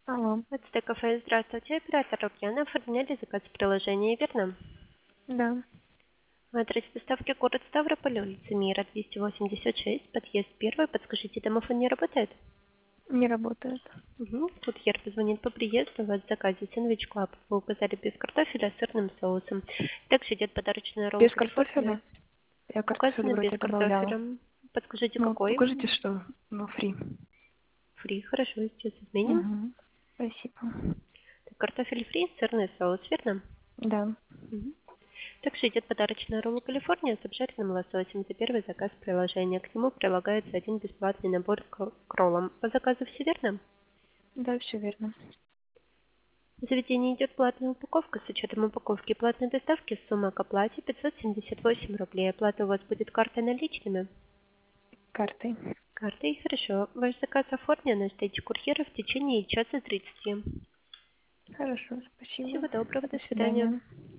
Алло. Это кафе. Здравствуйте, оператор Лукьяна. Оформляли заказ в приложении, верно? Да, Адрес доставки город Ставрополь, улица Мира, 286, подъезд 1. Подскажите, домофон не работает? не работает. Угу. Курьер позвонит по приезду. У вас в заказе сэндвич клаб. Вы указали без картофеля с сырным соусом. Также идет подарочный ролл Без Калифорния. картофеля? Я картофель Указано без вроде добавляла. картофеля. Подскажите, Ну, какой? укажите, что фри. Фри. Хорошо, сейчас изменим. Угу. Спасибо. Так, картофель фри, сырный соус, верно? Да. Мгм. Также идет подарочная ролл Калифорния с обжаренным лососем. Это первый заказ приложения. К нему прилагается один бесплатный набор к роллам. По заказу все верно? Да, все верно. В заведении идет платная упаковка. С учетом упаковки и платной доставки сумма к оплате 578 рублей. Оплата у вас будет картой наличными? Картой. Картой, хорошо. Ваш заказ оформлен, ждите курьера в течение часа 30. Хорошо, спасибо. Всего доброго, До до свидания. свидания.